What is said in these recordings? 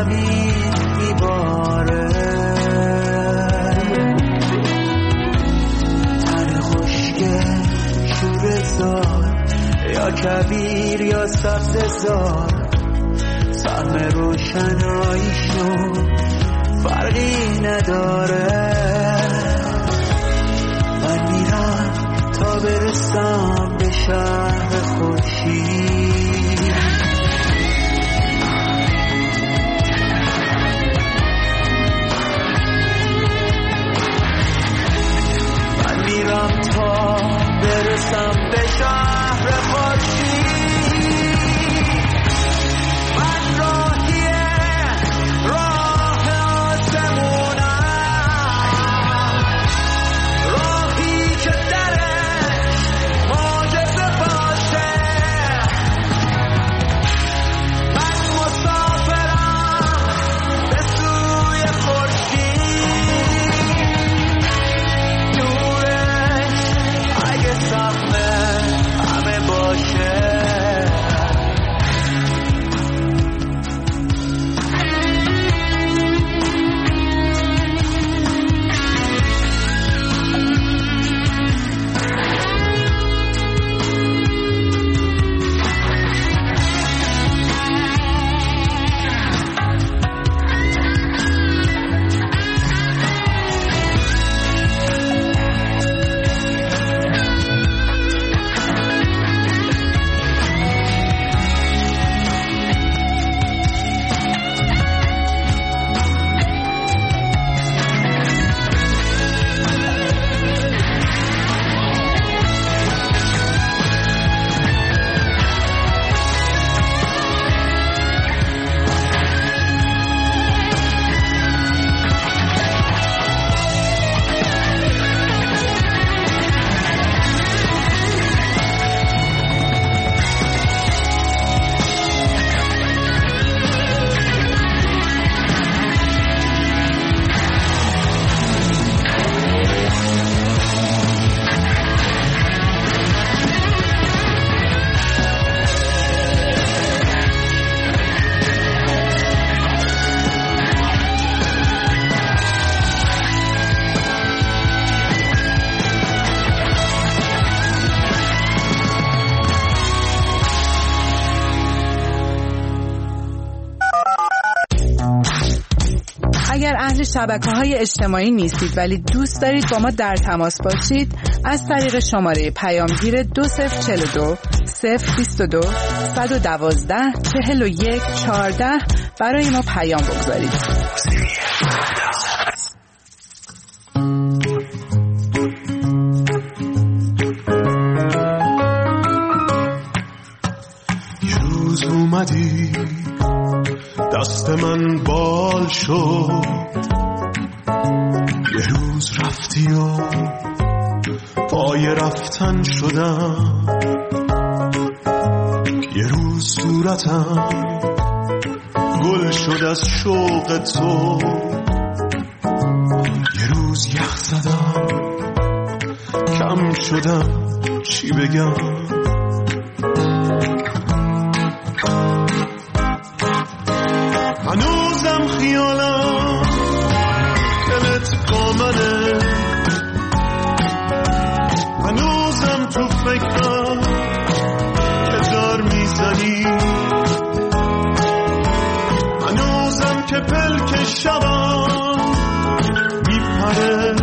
زمین میباره، تن خشک شوره‌زار یا کویر یا سبزه‌زار، سهم روشناییشون فرقی نداره. من میرم تا برسم به شهر خورشید، من میرم تا برسم به شهر خورشید. شبکه‌های اجتماعی نیستید ولی دوست دارید با ما در تماس باشید، از طریق شماره پیامگیر 2042 022 112 41 14 برای ما پیام بگذارید. یه روز اومدی دست من بال شد، یه روز رفتی و پای رفتن شدم، یه روز صورتم گل شد از شوق تو، یه روز یخ زدم کم شدم چی بگم، هنوزم خیالم دلت با منه، هنوزم تو فکرم که دار میزنی، هنوزم که پلک شبم میپره،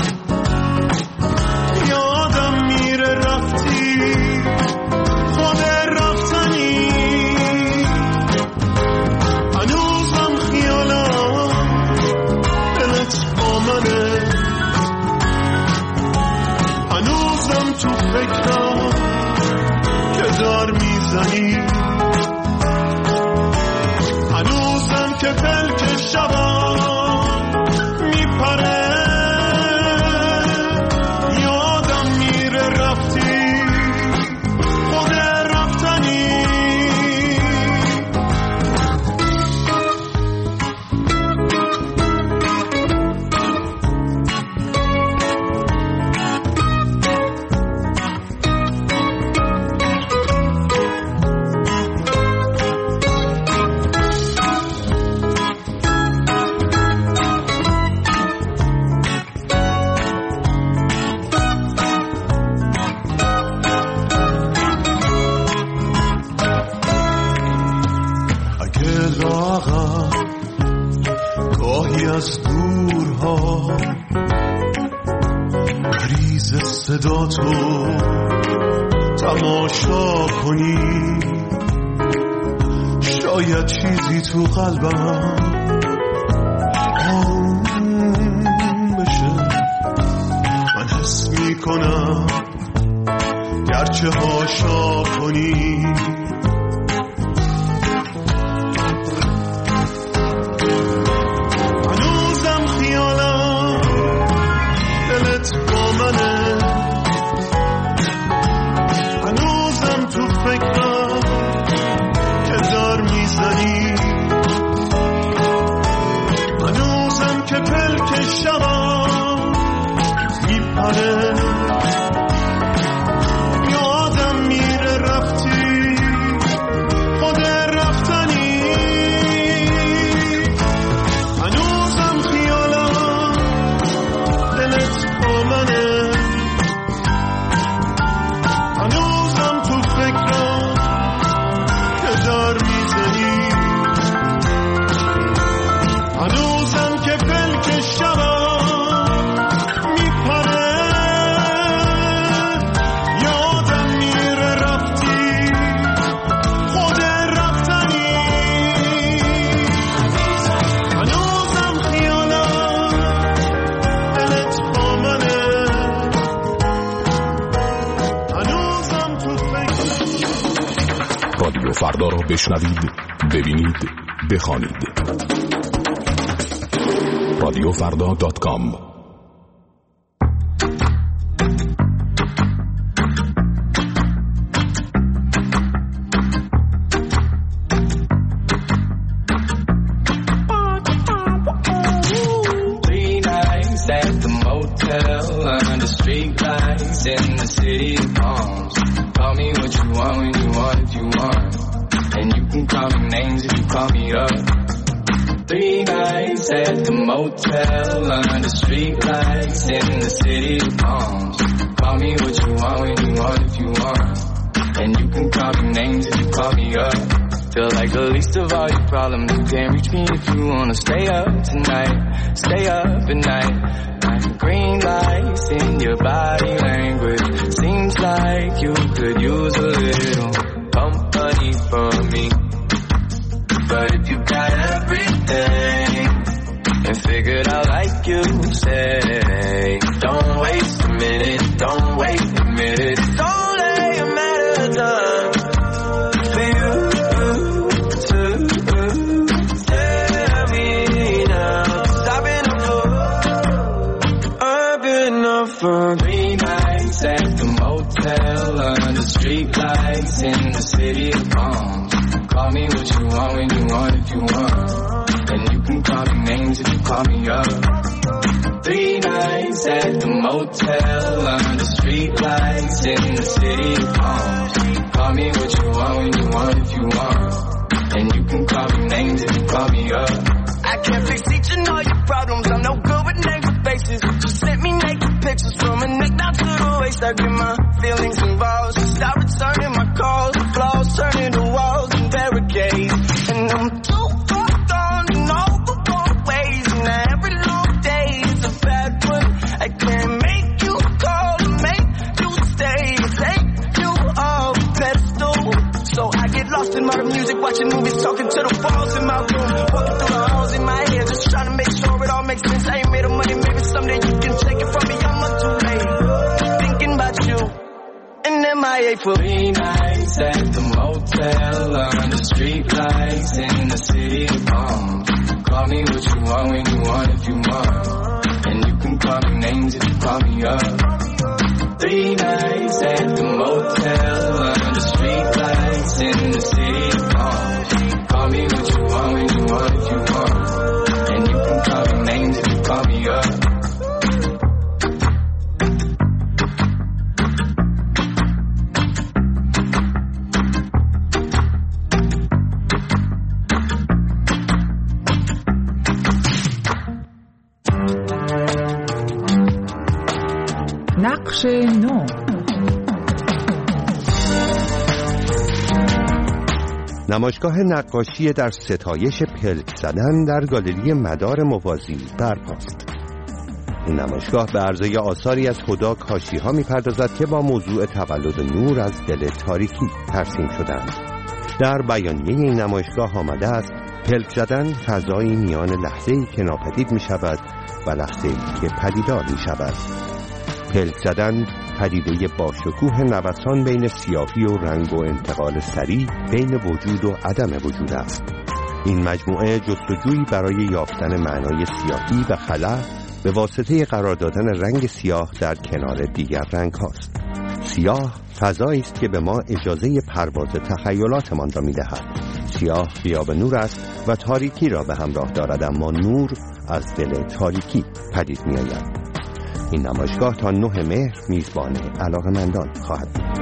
یادم میره رفتی خود رفتنی، هنوزم خیالم دلت با منه، هنوزم تو فکرم که دار میزنی، هنوزم که پلک شبم میپره، یادم میره رفتی خود رفتنی. از دورها ریز صدا تو تماشا کنی، شاید چیزی تو قلبم آروم بشه. من حس میکنم گرچه هاشا کنی، هنوزم خیالم دلت با منه، هنوزم تو فکرم که دار میزنی، هنوزم که پلک شبم میپره، یادم میره رفتی خود رفتنی، هنوزم خیالم دلت با منه، هنوزم تو فکرم که دار میزنی، هنوزم که پلک شبم میپره، یادم میره رفتی خود رفتنی، هنوزم خیالم دلت با منه، هنوزم تو فکر. رادیو فردا را بشنوید، ببینید، بخوانید. radiofrda.com. Three nights at the motel under street lights in the city of palms. Call me what you want when you want if you want, and you can call me names if you call me up. 3 nights at the motel under street lights in the city of palms. Call me what you want when you want if you want, and you can call me names if you call me up. Feel like the least of all your problems. You can't reach me if you wanna stay up tonight. Stay up at night. Like green lights in your body language. Seems like you could use a little company from me. But if you got everything and figured out like you say, don't waste a minute, don't wait a minute, don't lay a matter done for you to tell me now. 'Cause I've been up for 3 nights at the motel under street lights in the city of palms. Call me what you want when you want if you want, and you can call me names if you call me up. 3 nights at the motel under street lights in the city of palms. Call me what you want when you want if you want, and you can call me names if you call me up. I can't fix each and all your problems. I'm no good with names and faces. Just send me naked pictures from my neck down to the waist. I get my feelings involved. Stop returning my calls. Flaws turning to walls and barricades. And I'm too far gone in all the wrong ways. And every long day is a bad one. I can't make you call or make you stay. Take you off pedestal. So I get lost in my music, watching movies, talking to the walls in my room, walking through the halls in my head, just trying to make sure it all makes sense. I ain't made of money, maybe someday you can take it from me. I'm not too late, thinking about you and MIA for 3 nights at the motel under street lights in the city of palms. Call me what you want when you want if you want, and you can call me names if you call me up. 3 nights at the motel under street lights in the city of palms. Call me what you want when you want if you want, and you can call me names if you call me up. نقش نو. نمایشگاه نقاشی در ستایش پلک زدن در گالری مدار موازی برپاست. این نمایشگاه به عرضه آثاری از هدی کاشی‌ها می‌پردازد که با موضوع تولد نور از دل تاریکی ترسیم شدند. در بیانیه این نمایشگاه آمده است پلک زدن فضایی میان لحظه‌ای که ناپدید می‌شود و لحظه‌ای که پدیدار می‌شود. پلک زدن پدیده با شکوه نوسان بین سیاهی و رنگ و انتقال سریع بین وجود و عدم وجود است. این مجموعه جستجویی برای یافتن معنای سیاهی و خلا به واسطه قرار دادن رنگ سیاه در کنار دیگر رنگ هاست. سیاه فضایی است که به ما اجازه پرواز تخیلاتمان را می‌دهد. سیاه غیاب نور است و تاریکی را به همراه دارد، اما نور از دل تاریکی پدید می‌آید. این نمایشگاه تا 9 مهر میزبان علاقه‌مندان خواهد بود.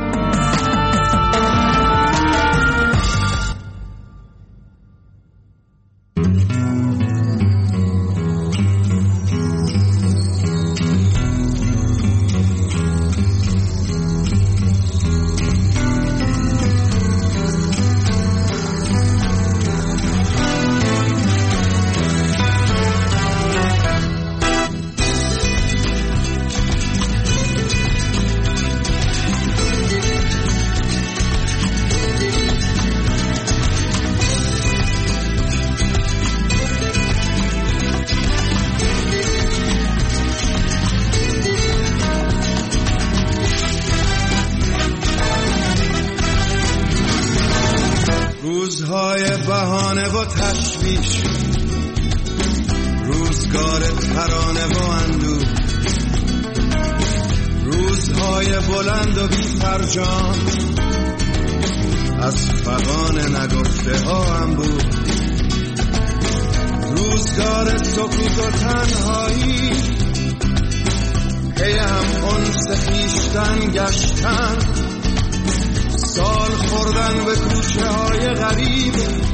روزهای بهانه و تشویش، روزگار ترانه و اندوه، روزهای بلند و بی فرجام، از فغان نگفته ها هم بود، روزگار سکوت و تنهایی، پی هم انس خویشتن گشتن، سال خوردن به کوچه های غریب،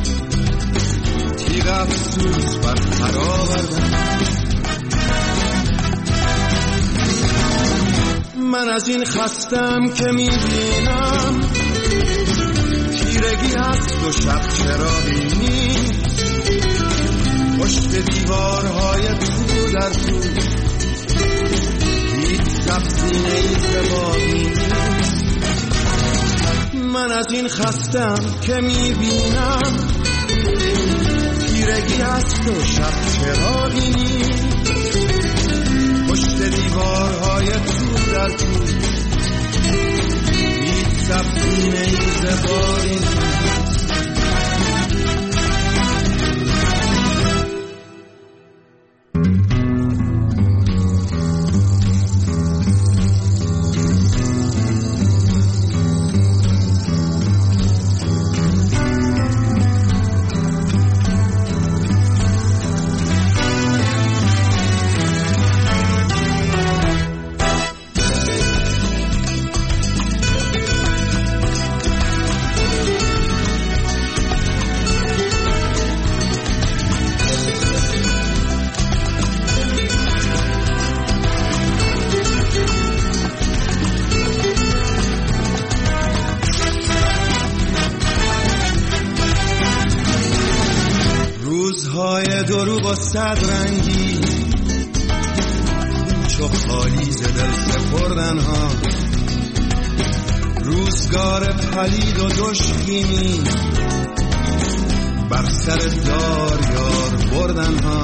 تیغ افسوس بر پر آوردن. من از این خستم که میبینم تیرگی هست و شب چراغی نیست، پشت دیوارهای تو در تو هیچ سبزینه‌ای زبانی نیست. من از این خستم که میبینم تیرگی هست و شب چراغی نیست، پشت دیوارهای تو در تو هیچ سبزینه‌ای زبانی نیست. روزهای دروغ و صد رنگی، پوچ و خالی ز دل سپردن ها، روزگار پلید و دشمنی بر سر دار یار بردن ها،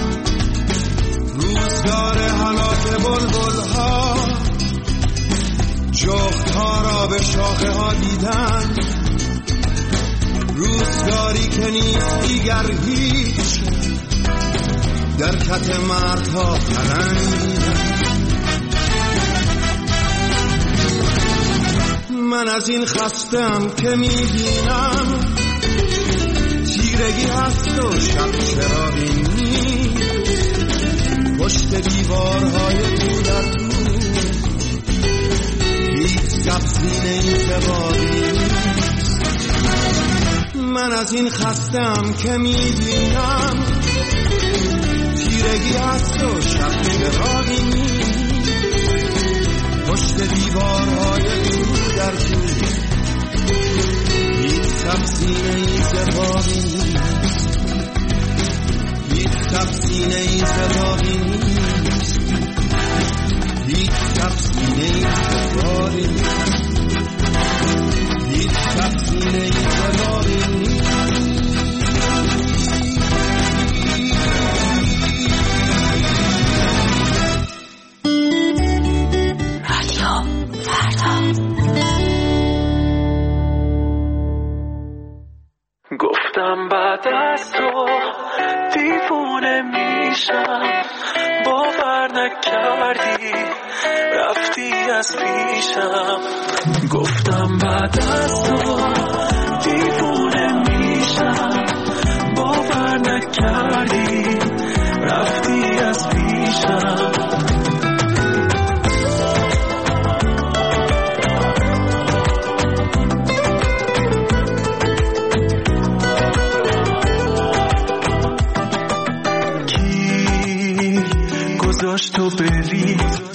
روزگار حالات بلبل ها، جغد ها را به شاخه ها دیدن، روزگاری که نیست دیگر هیچ در کت مردها پلنگیدن. من از این خستم که میبینم تیرگی هست و شب چراغی نیست، پشت دیوارهای تو در تو هیچ سبزینه‌ای زبانی نیست. من از این خستم که میبینم تیرگی هست و شب چراغی نیست، پشت دیوارهای تو در تو هیچ سبزینه‌ای اتفاقی نیست، هیچ تفسینه ای صداقی نیست، هیچ تفسینه ای صداقی نیست، هیچ تفسینه ای صداقی نیست. گفتم بعد از تو دیوونه میشم، باور نکردی رفتی از پیشم. گفتم بعد از تو دیوونه میشم، باور نکردی رفتی از پیشم. تو بری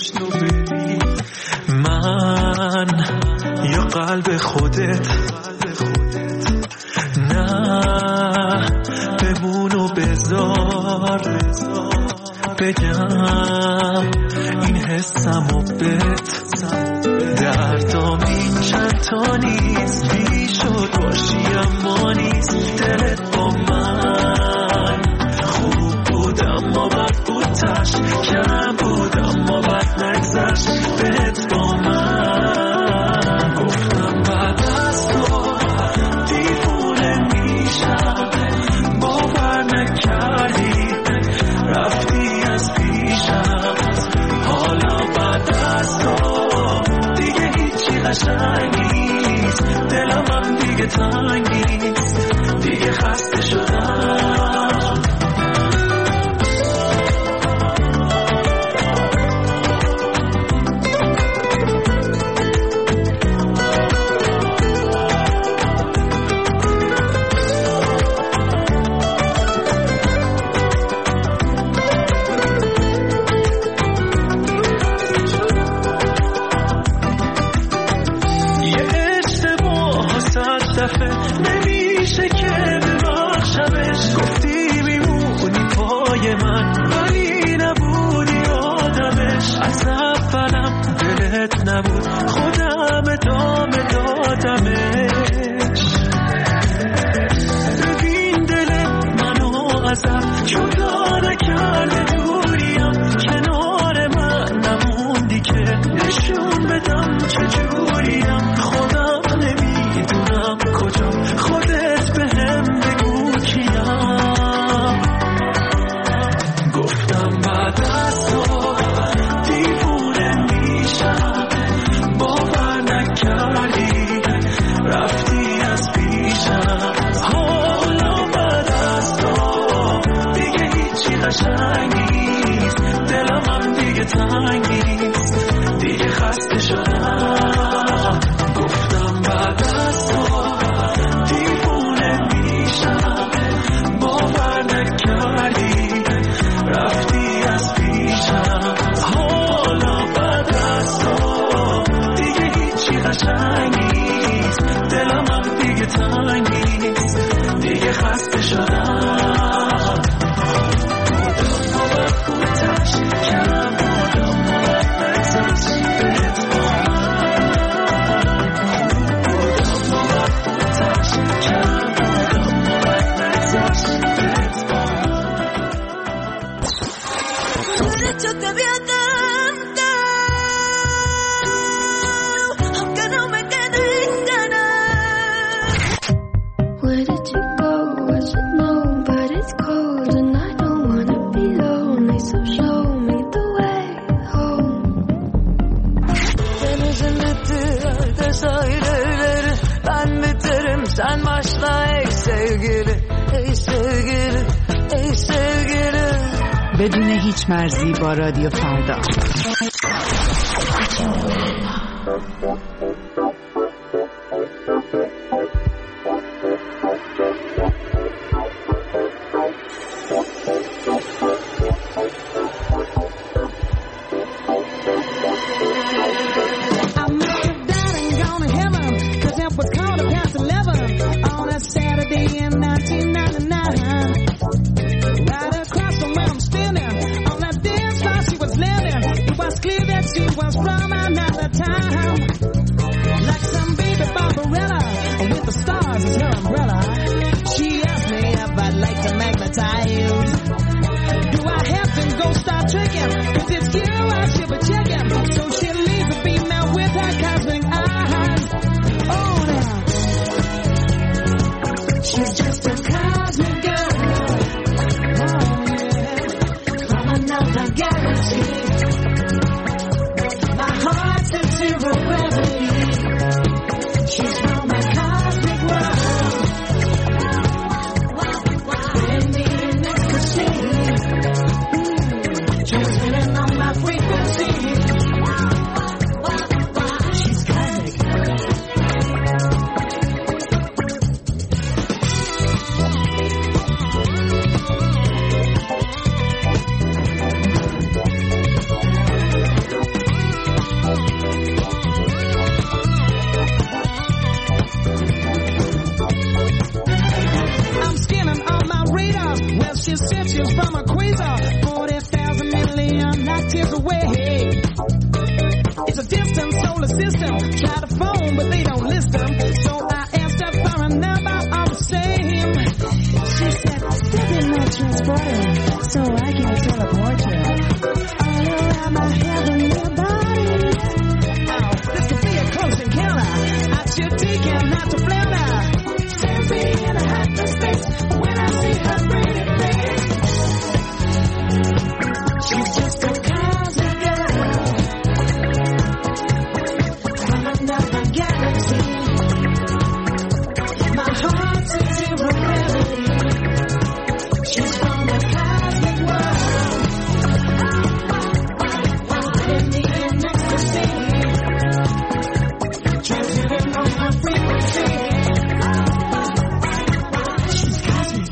من یا قلب خودت، نه بمون و بذار بگم این حسم و بت. دردام این چند تا نیست، بی شد باشی اما نیست. دلت با من خوب بود اما بد بود، تش کم بود اما بد نگذشت بهت با من. گفتم بعد از تو دیوونه میشم، باور نکردی رفتی از پیشم. حالا بعد از تو دیگه هیچی قشنگ نیست، دلم هم دیگه تنگ نیست، دیگه خسته شدم. نمیشه که ببخشمش، گفتی میمونی پای من ولی نبودی آدمش. از اولم دلت نبود، خودم ادامه دادمش. ببین دل منو ازم جدا نکرده، دوریم کنار من نموندی که نشون بدم چجوریم. خودم نمیدونم کجام، خودت به هم بگو کیم. گفتم بعد از تو دیوونه میشم، باور نکردی رفتی از پیشم. حالا بعد از تو دیگه هیچی قشنگ نیست، دلم هم دیگه تنگ نیست، دیگه خسته شدم. گفتم بعد از تو دیوونه میشم، باور نکردی رفتی از پیشم. حالا بعد از تو دیگه هیچی قشنگ نیست، دلم هم دیگه تنگ نیست، دیگه خسته شدم. Sen başla ey sevgili, ey sevgili, ey sevgili. بدون هیچ مرزی با رادیو فردا. In system. Try to phone, but they don't list them. So I asked her for a number all the same. She said, still getting no transporter, so I can't teleport you. All around my heavenly body. Oh, this could be a close encounter. I should take him not to flounder. Sends me in a hyperspace when I see her pretty face. She's just a cosmic girl from another galaxy. My heart's a zero gravity. She's from the cosmic world. In the ecstasy, transmitting on my frequency. She's cosmic.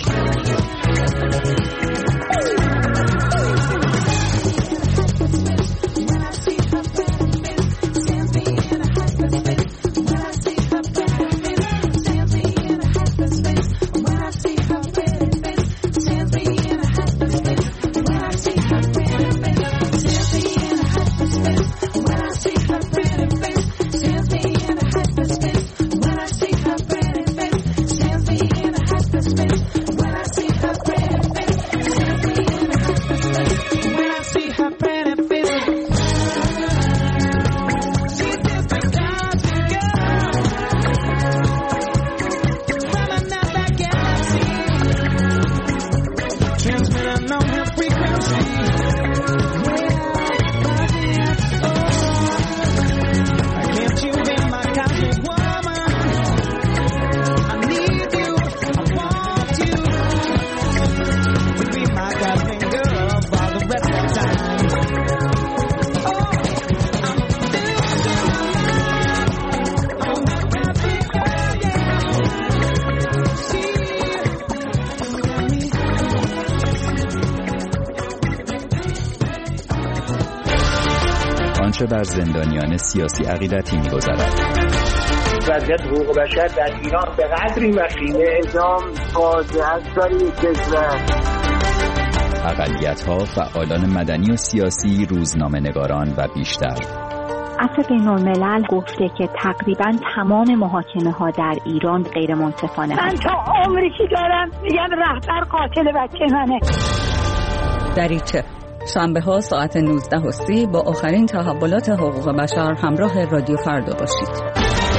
بر زندانیان سیاسی عقیدتی می‌گذرد. وضعیت حقوق بشر در ایران به قدری وخیمه، اعدام فاجعه است برای کشور. اقلیت‌ها، فعالان مدنی و سیاسی، روزنامه‌نگاران و بیشتر. عفو بین‌الملل گفته که تقریباً تمام محاکمه‌ها در ایران غیر منصفانه من تا عمری که دارم میگم رهبر قاتل بچه منه. دریچه شنبه ها ساعت 19:30 با آخرین تحولات حقوق بشر همراه رادیو فردا باشید.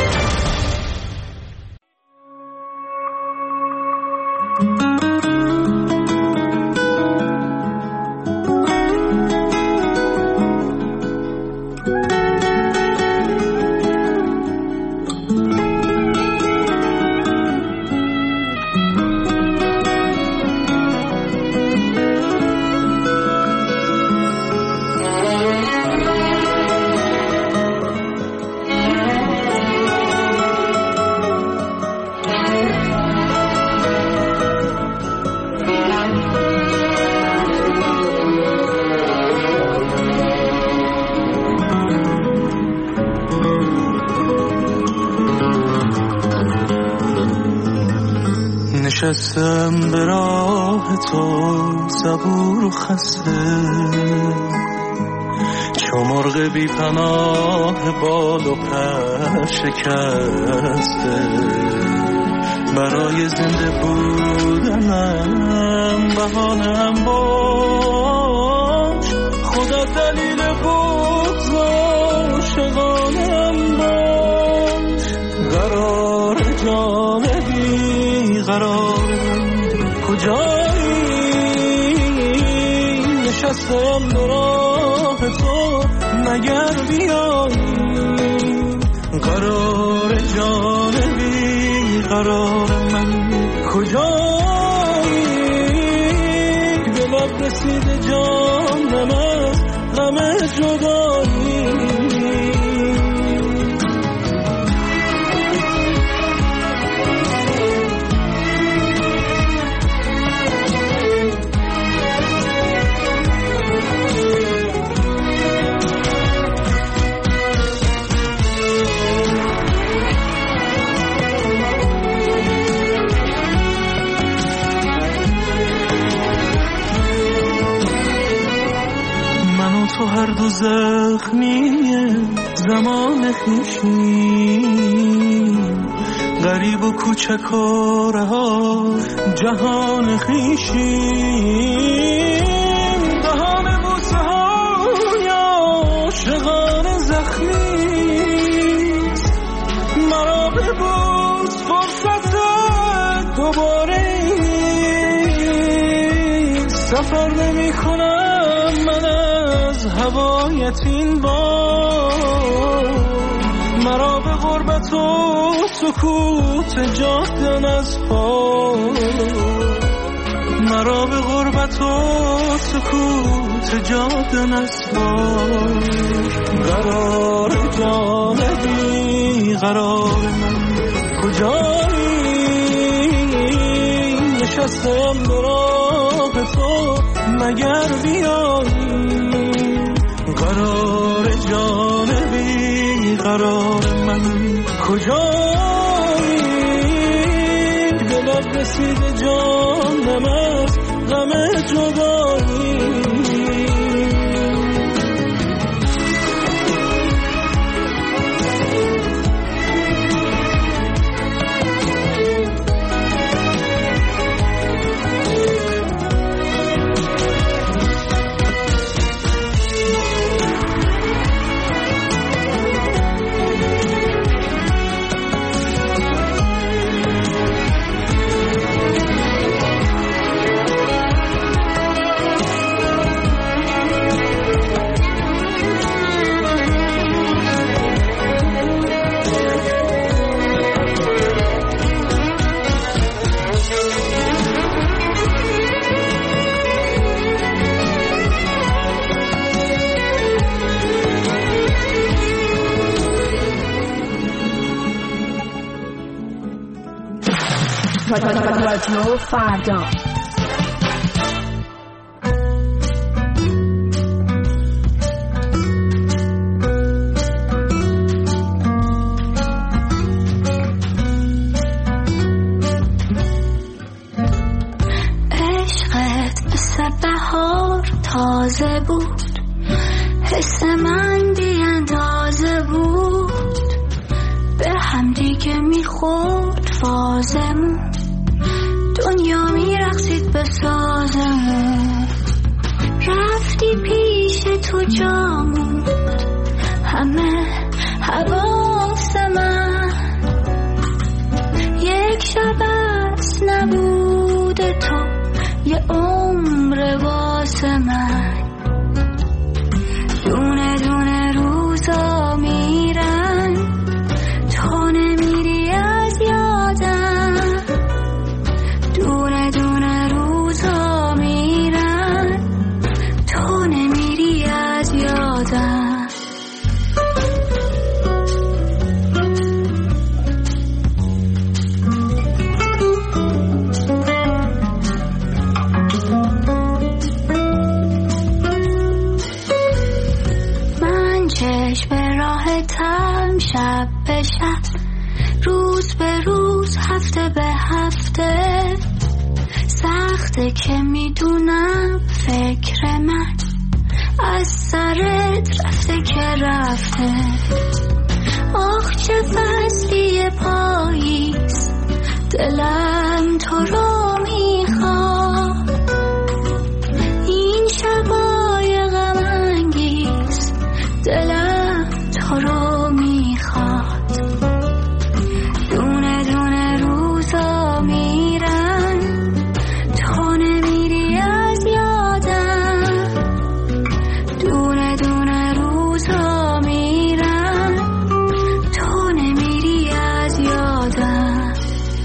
نشستم به راه تو صبور و خسته، چو مرغ بی پناه بال و پر شکسته. برای زنده بودنم بهانه‌ام باش، خدا دلیل بغض عاشقانه‌ام باش. قرار جان بی قرارم کجایی، نشستم به راه تو مگر بیایی. قرار جان بی قرار من کجایی، به لب رسیده جانم از غم جدایی. تو هر دو زخمی زمان خیشیم، غریب و کوچک و رها جهان خیشیم. دهان بوسه های عاشقان زخمیست، مرا ببوس فرصت دوباره سفر نمی کنم من از هوایت این بار، مرا به غربت و سکوت جاده نسپار، مرا به غربت و سکوت جاده نسپار. قرار جان بی قرار من کجایی، نشستم به راه تو مگر بیایی. قرار جان بی قرار من کجایی، دلت رسید جانم از غم جدایی. رادیو فردا. عشقت مثل بهار تازه بود، حس من بی اندازه بود، به هم دیگه میخورد فازمون، دنیا میرقصید به سازمون. رفتی پیش تو جامون، همه حواس من، یک شب از نبود تو یه عمر واسه من. دونه دونه روزا میرن، تو نمیری از یادم. دونه دونه روزا میرن، تو نمیری از یادم. من چشم به راحتم، شب به شب، روز به روز، هفته به هفته. سخته که میدونم فکر من از سرت رفته که رفته. آخ چه فصلی پاییز، دلم تو رو میخواد. این شبای غم انگیز، دلم تو رو میخواد. دونه دونه روزا میرن، تو نمیری از یادم. دونه دونه روزا میرن، تو نمیری از یادم.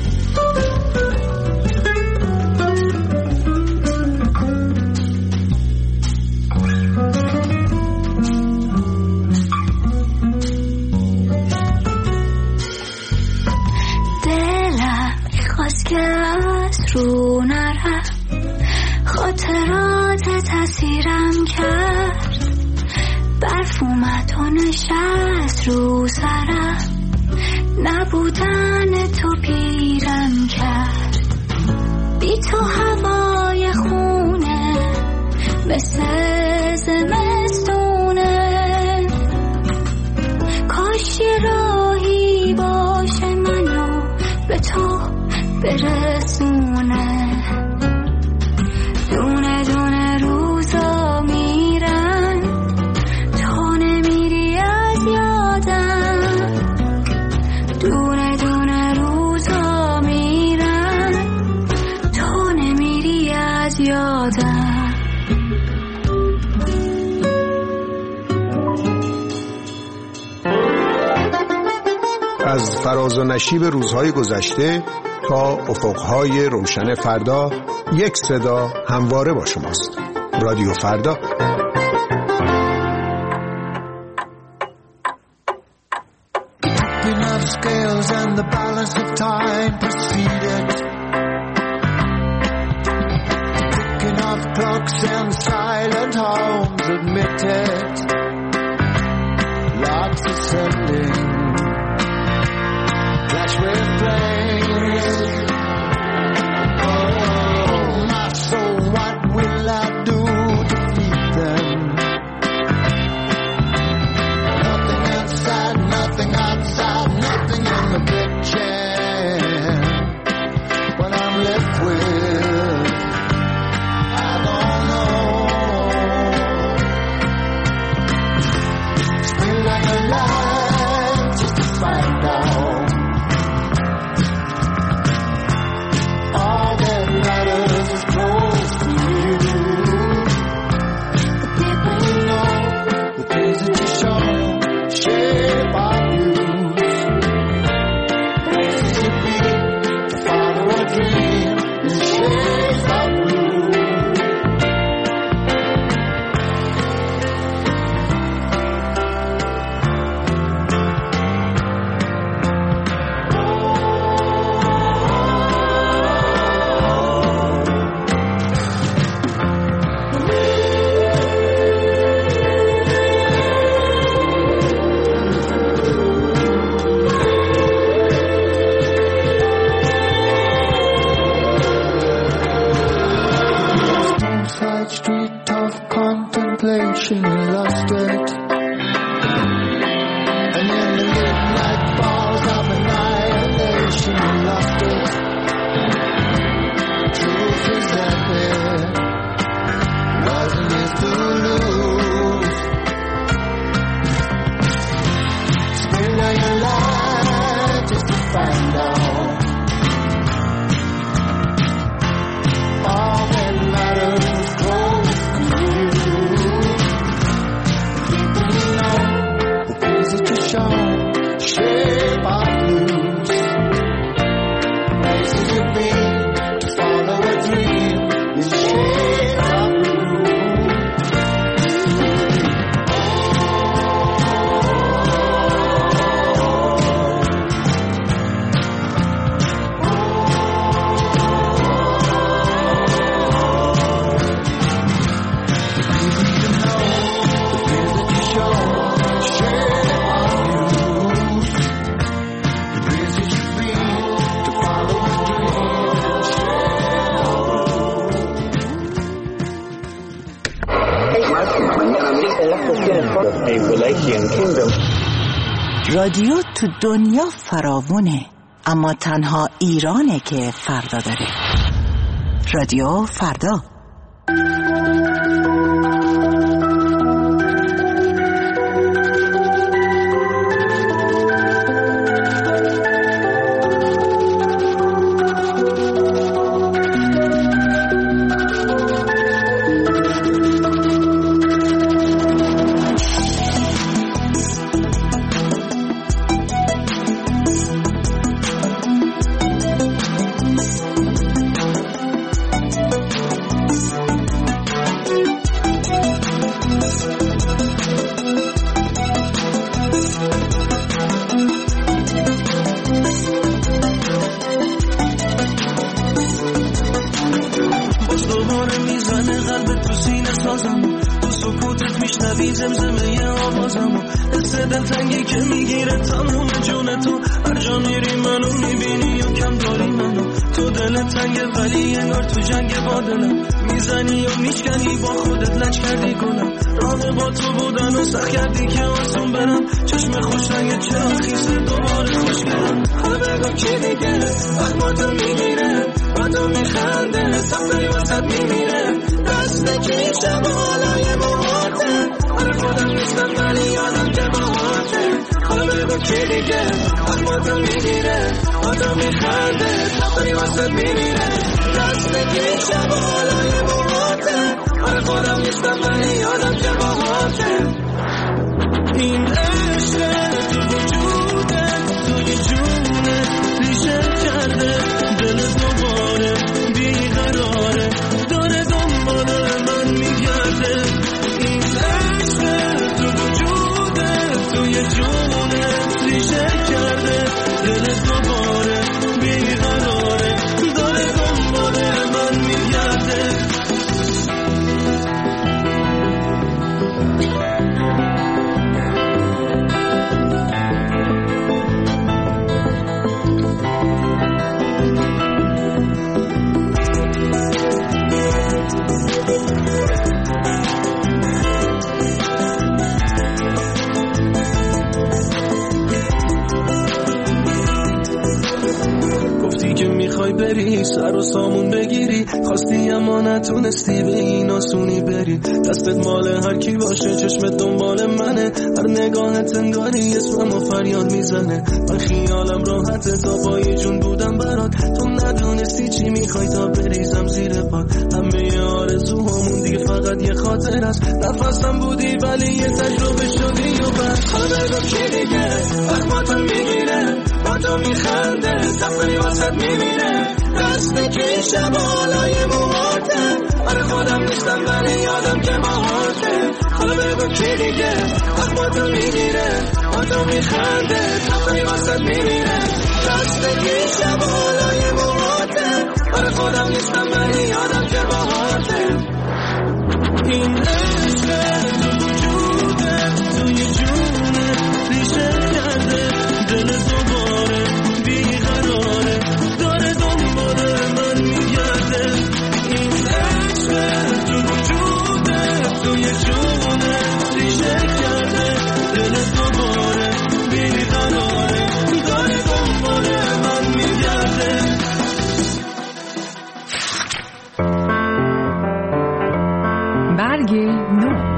که از رو نرم، خاطرات تاثیرم کرد. برف اومد و نشست رو سرم، نبودن تو پیرم کرد. بی تو هوای خونه مثل زمستونه، برسونه. دونه دونه روزا میرن تو نمیری از یادم. دونه دونه روزا میرن تو نمیری از یادم. از فراز و نشیب روزهای گذشته تا افقهای روشن فردا، یک صدا همواره با شماست. رادیو فردا. Enough scales and the balance of time proceeded. Picking off clocks and silent homes admitted. Lots ascending. Flash with flames. Oh, my soul, what will I do to feed them? Nothing inside, nothing outside, nothing in the picture. What I'm left with, I don't know. Still like a lie, just to find out. All that matters is close to you. The people you know, the things that you show, shape our views. Places you be, to follow a dream, in shades of blue. Side street of contemplation, we lost it. And in the midnight falls of annihilation, we lost it. Truth is that there wasn't his to lose. Spend all your life just to find out. All that matters is close to you. People you know, the things that you show, shape our blues. Places you be, to follow a dream, in shades of blue. رادیو تو دنیا فراوونه، اما تنها ایرانه که فردا داره. رادیو فردا. زمزمه آوازمو حس دلتنگی که میگیره تموم جون تو. هر جا میری منو میبینی و کم داری منو. تو دل تنگه ولی انگار تو جنگ با دلم. میزنی و میشکنی با خودت لج کردی گلم. راه با تو بودن و سخت کردی که آسون برم. چشم خوش رنگ چرا خیسه دوباره خوش گرم. حالا بگو کی دیگه اخماتو میگیره سفری واسد میمیره دست نکیشم بالای موهاته آره خودم نیستم ولی یادم که باهاته حالا بگو کی دیگه اما تو میگیره آدم میخنده سفری واسد میمیره دست نکیشم بالای موهاته آره خودم نیستم ولی یادم که باهاته این عشق تو وجودت توی جونت ریشه کرده دل دوباره بیقراره داره دنبال من میگرده این عشق تو وجودت توی جونت ریشه کرده دل دوباره بیقراره داره دنبال من میگرده بری سر و سامون بگیری خواستی اما نتونستی به این آسونی بری دستت مال هر کی باشه چشمت دنبال منه هر نگاهت انگاری اسمم و فریاد میزنه من خیالم راحته تا پای جون بودم برات تو ندونستی چی میخوای تا بریزم زیر پات همه آرزوهامون دیگه فقط یه خاطر است نفسم بودی ولی یه تجربه شدی و بعد حالا بگو کی دیگه اخماتم میگیره با تو میخنده سفری واسد میمیره دست نکیشم بالای موهاته آره خودم نیستم ولی یادم که باهاته حالا بگو کی دیگه اخماتو میگیره با تو میخنده سفری واسد میمیره دست نکیشم بالای موهاته آره خودم نیستم ولی یادم که باهاته این عشق تو وجودت توی جونت ریشه کرده دل دوباره بیقراره داره دنبال من میگرده این عشق تو وجودت توی جونت ریشه کرده دل دوباره بیقراره داره دنبال من میگرده برگ نو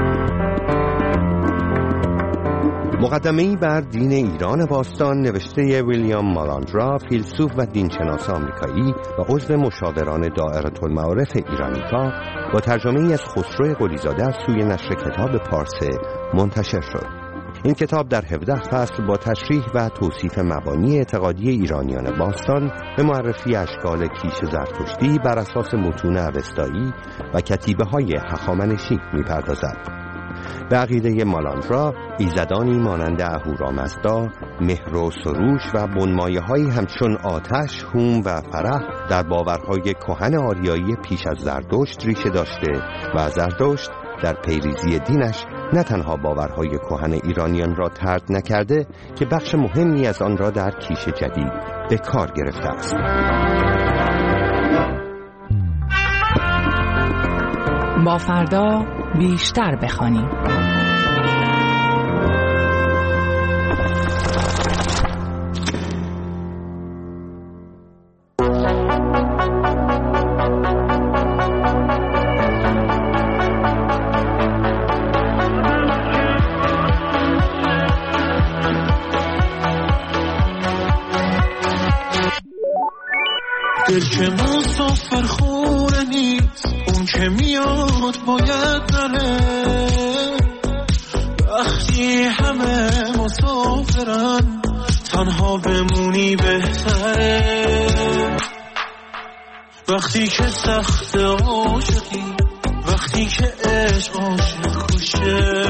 مقدمه‌ای بر دین ایران باستان نوشته ویلیام مالاندرا، فیلسوف و دینشناس آمریکایی و عضو مشاوران دائره المعارف ایرانیکا، با ترجمه‌ای از خسرو قلیزاده از سوی نشر کتاب پارسه منتشر شد. این کتاب در 17 فصل با تشریح و توصیف مبانی اعتقادی ایرانیان باستان به معرفی اشکال کیش زرتشتی بر اساس متون اوستایی و کتیبه‌های هخامنشی می‌پردازد. به عقیده مالاندرا، ایزدانی مانند اهورامزدا، مهر و سروش و بنمایه‌هایی همچون آتش، هوم و فرح در باورهای کهن آریایی پیش از زرتشت ریشه داشته و زرتشت در پیریزی دینش نه تنها باورهای کهن ایرانیان را طرد نکرده که بخش مهمی از آن را در کیش جدید به کار گرفته است. با فردا بیشتر بخوانیم. دل که مسافر خوره نیست، اون که میاد باید بره. وقتی همه مسافرن تنها بمونی بهتره. وقتی که سخت عاشقی، وقتی که عشق عاشق کشه،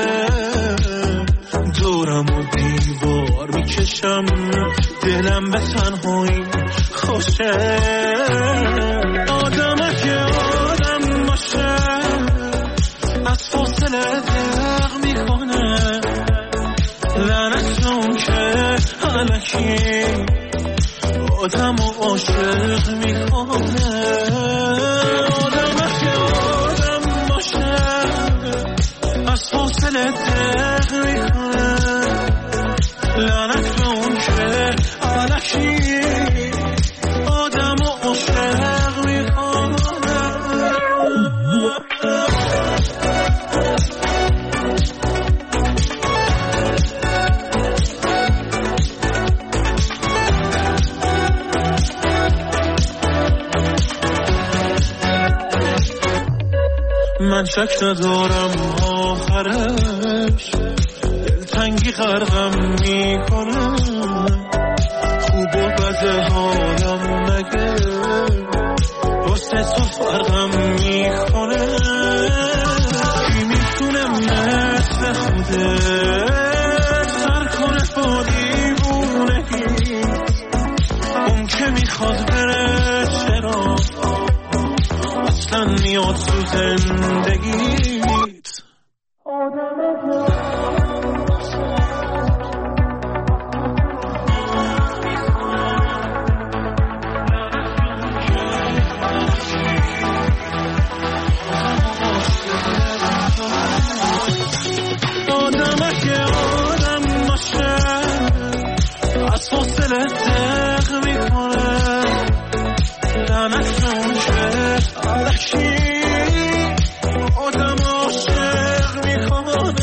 دورم و دیوار میکشم، دلم به تنهایی خوشه. آدمه که آدم باشه از فاصله دق میکنه، لعنت اون که الکی آدم و عاشق میکنه. آدمه که آدم باشه از فاصله دق میکنه، لعنت اون که الکی آدم و عاشق میکنه. من شک ندارم آخرش دلتنگی غرقم میکنه خوب و بد حالم نگه واسه تو فرقم میکنه کی میتونه مثل خودت سر کنه با دیوونگی اون که میخواد بره چرا اصلا میاد تو زندگیت از فاصله دق میکنه لعنت اون که علکی آدم عاشق میکنه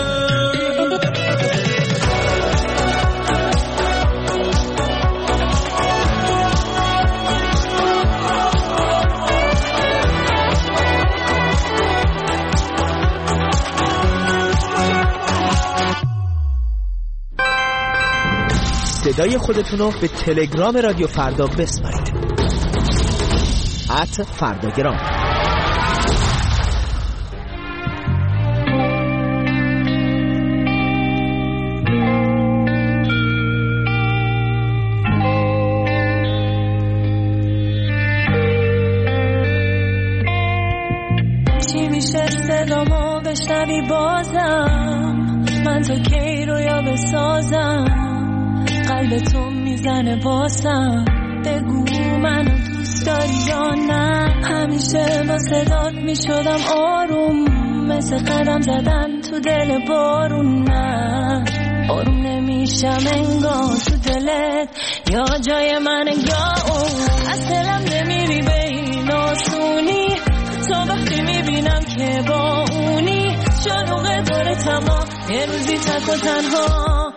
صدای خودتون رو به تلگرام رادیو فردا بسپارید @فرداگرام. چی میشه صدامو بشنوی بازم من تا کی رویا بسازم قلب تو میزنه واسم بگو منو دوست داری یا نه همیشه با صدات میشدم آروم مثل قدم زدن تو دل بارون نه آروم نمیشم انگار تو دلت یا جای من یا اون از دلم نمیری به این آسونی تو وقتی میبینم که با اونی شلوغه داره تمام یه روزی تک و تنها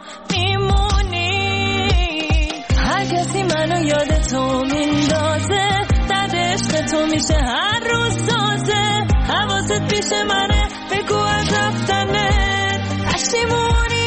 هر کسی منو یاد تو میندازه درد عشق تو میشه هر روز تازه حواست پیش منه بگو از رفتنت پشیمونی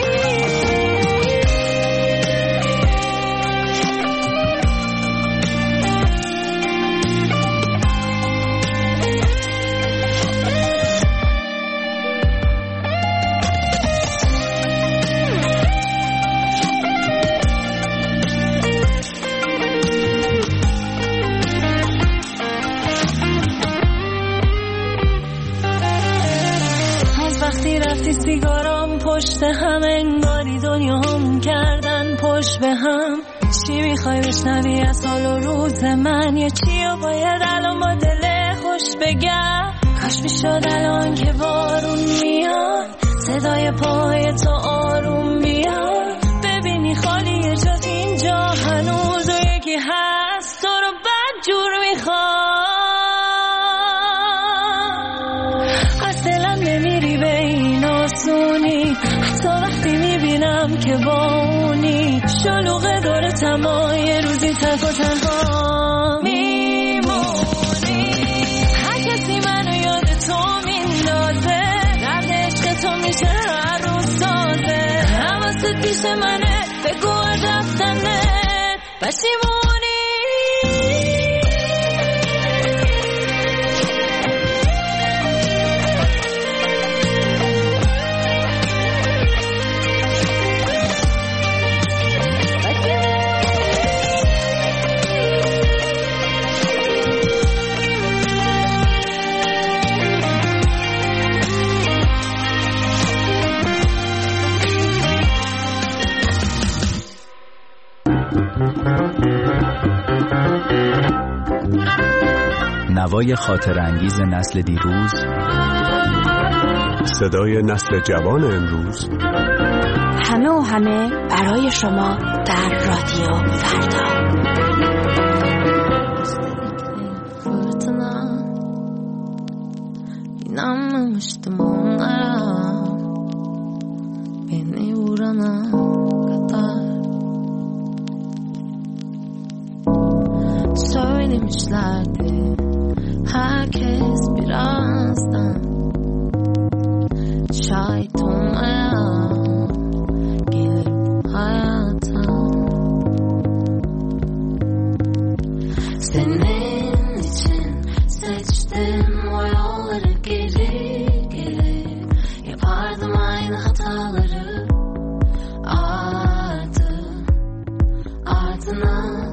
رفتی سیگارام پشت هم انگاری دنیا هم کردن پشت به هم چی میخوای بشنوی از حال و روز من یا چی و باید الان با دل خوش بگم کاش میشد الان که بارون میاد صدای پای تو آروم بیاد ببینی خالی یه جات اینجا هنوز و یکی هست تو رو بد جور میخواد از دلم نمیری به این آسونی حتی وقتی میبینم که با اونی شلوغه داره تمام یه روزی تک و تنها میمونی هر کسی منو یاد تو میندازه درد عشق تو میشه هر روز تازه حواست پیش منه بگو از رفتنت پشیمونی نوای خاطر انگیز نسل دیروز، صدای نسل جوان امروز، همه و همه برای شما در رادیو فردا. İnanmamıştım onlara beni vurana kadar söylemişlerdi herkes birazdan şahit olmaya gelir bu hayata. Senin için seçtim o yolları, geri geri yapardım aynı hataları. Ardına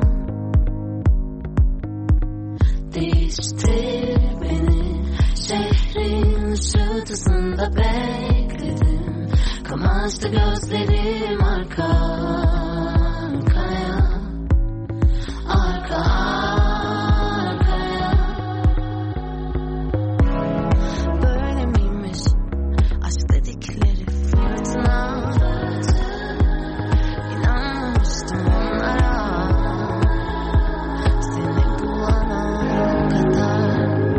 değiştir beni, şehrin ışıltısında bekledim. Kamaştı gözlerim arka arkaya, arka arkaya. Böyle miymiş aşk dedikleri fırtına? İnanmamıştım onlara, seni bulana kadar.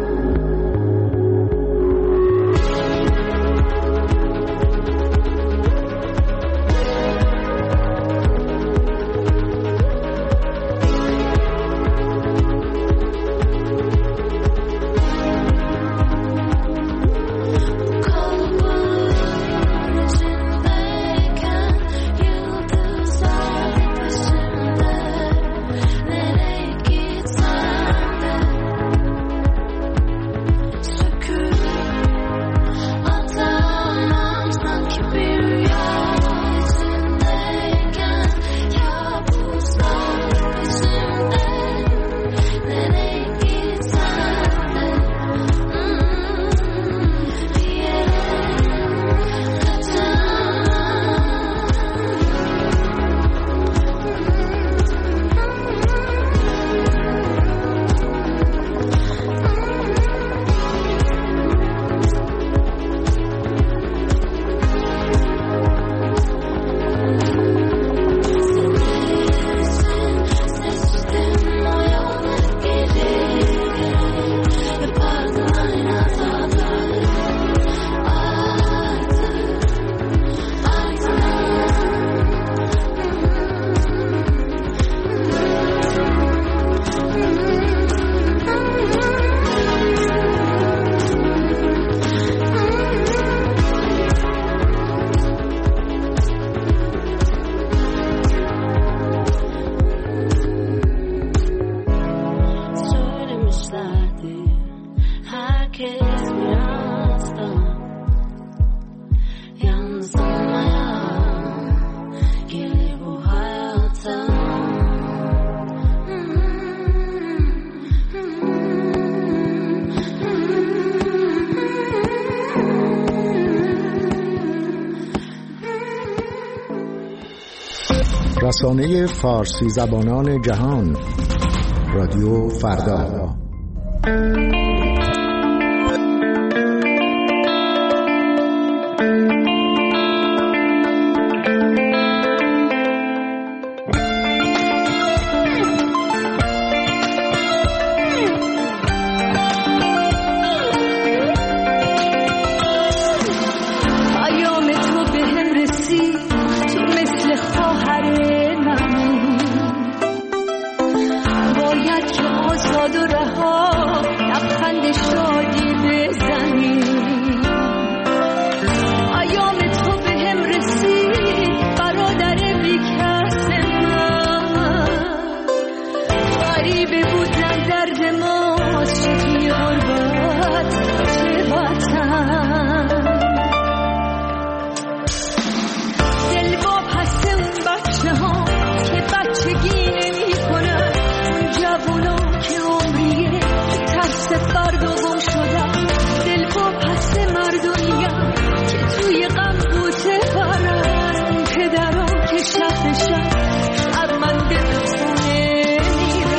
رسانه فارسی زبانان جهان، رادیو فردا.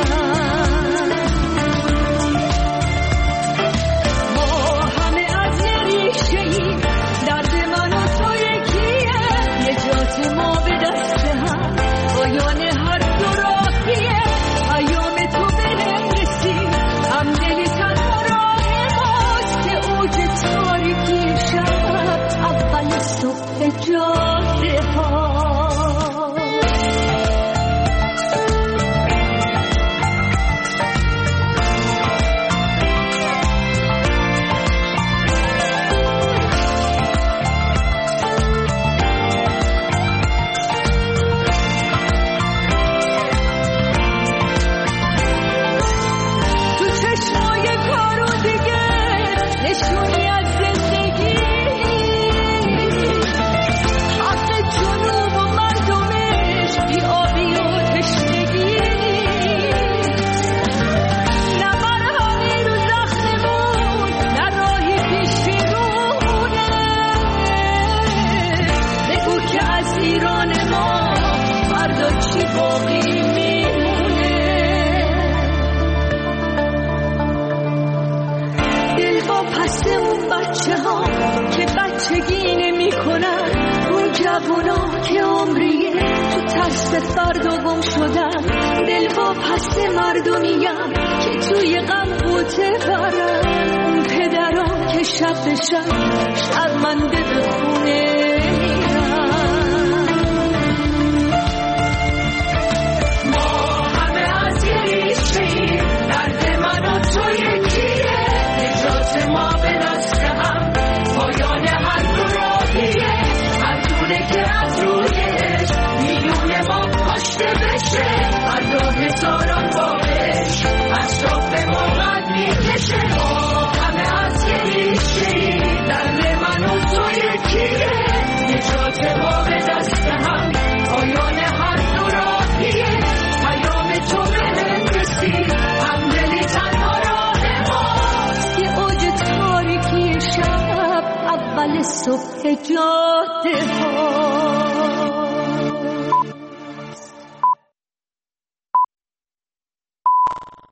همه از شبونا که عمریه تو ترس فردا گم شدم، دل با پس مردمیم که توی غم بوته برم. اون پدرام که شب به شب شرمنده به خونه میرم. ما همه از یه ریشه‌ایم، درد من و تو یکیه، نجات ما به دست هم، پایان هر دو راهیه، هر دونه که از رویش میون ما کاشته بشه، هر دو هزاران بارش اطراف ما قد میکشه. ما همه از یه ریشه‌ایم، درد من و تو یکیه، نجات ما به دست هم، پایان هر دو راهیه، پیام تو به من رسید، همدلی تنها راه ماست. یه اوج تاریکی شب اول صبح جاده ها.